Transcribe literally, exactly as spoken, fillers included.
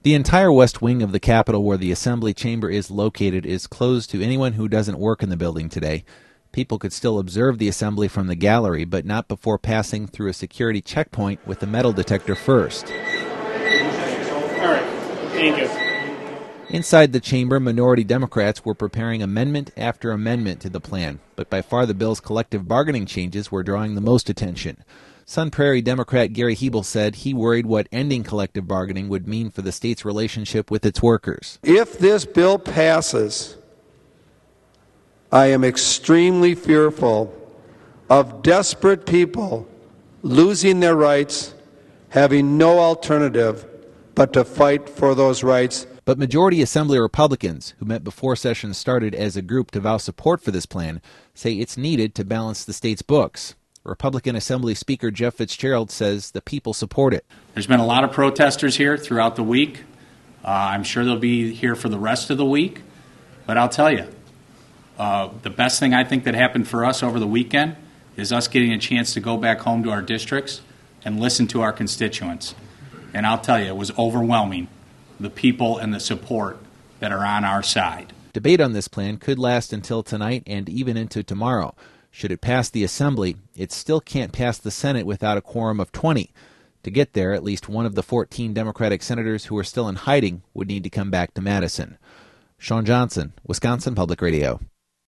The entire west wing of the Capitol, where the Assembly chamber is located, is closed to anyone who doesn't work in the building today. People could still observe the Assembly from the gallery, but not before passing through a security checkpoint with a metal detector first. All right. Thank you. Inside the chamber, minority Democrats were preparing amendment after amendment to the plan, but by far the bill's collective bargaining changes were drawing the most attention. Sun Prairie Democrat Gary Hebel said he worried what ending collective bargaining would mean for the state's relationship with its workers. If this bill passes, I am extremely fearful of desperate people losing their rights, having no alternative but to fight for those rights. But majority Assembly Republicans, who met before session started as a group to vow support for this plan, say it's needed to balance the state's books. Republican Assembly Speaker Jeff Fitzgerald says the people support it. There's been a lot of protesters here throughout the week. Uh, I'm sure they'll be here for the rest of the week. But I'll tell you, uh, the best thing I think that happened for us over the weekend is us getting a chance to go back home to our districts and listen to our constituents. And I'll tell you, it was overwhelming, the people and the support that are on our side. Debate on this plan could last until tonight and even into tomorrow. Should it pass the Assembly, it still can't pass the Senate without a quorum of twenty. To get there, at least one of the fourteen Democratic senators who are still in hiding would need to come back to Madison. Sean Johnson, Wisconsin Public Radio.